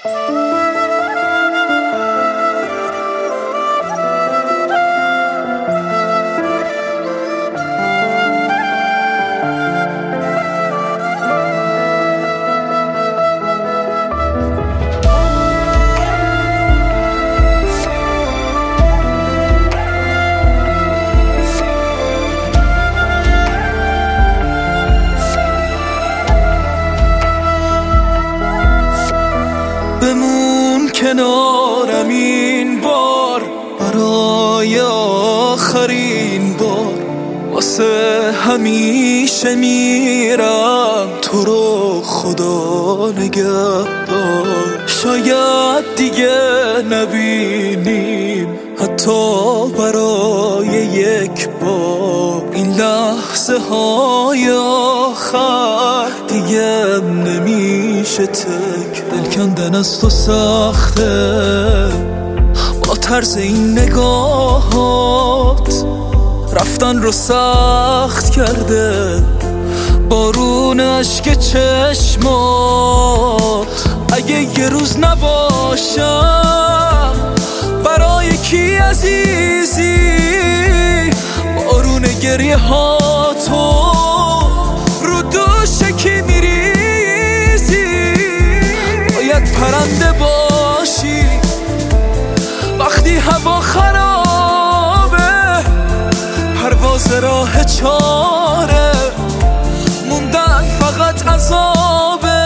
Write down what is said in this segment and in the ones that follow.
بمون کنارم این بار، برای آخرین بار، واسه همیشه میرم تو رو خدا نگهدار. شاید دیگه نبینیم حتی برای یک بار، این لحظه های آخر دیگه نمیشه تکرار. دل کندن از تو سخته با طرز این نگاهات، رفتن رو سخت کرده بارون اشک چشمات. اگه یه روز نباشم برای کی عزیزی، بارون گریه ها تو رو دوش کی میریزی. باید پرنده باشی وقتی هوا خرابه، پرواز راه چاره موندن فقط عذابه.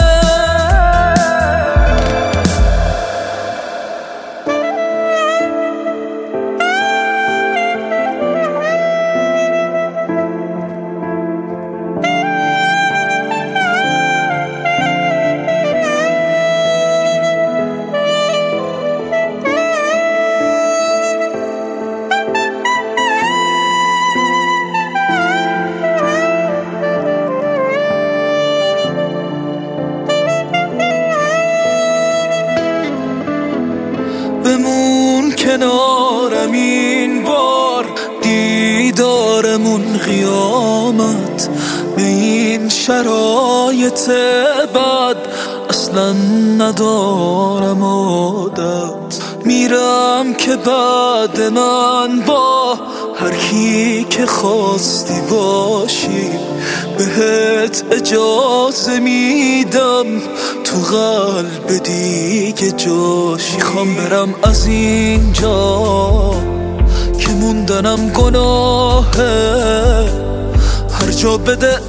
بمون کنارم این بار، دیدارمون قیامت. به این شرایط بد اصلا ندارم عادت. میرم که بعد من با هر کی که خواستی باشی، بهت اجازه میدم تو قلب دیگه جاشی. میخوام برم از اینجا که موندنم گناهه، هر جا بده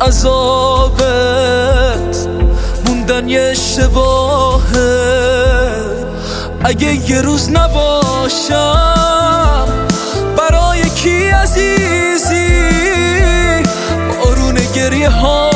عذابت موندن یه اشتباهه. اگه یه روز نباشم برای کی عزیزی، بارون گریه ها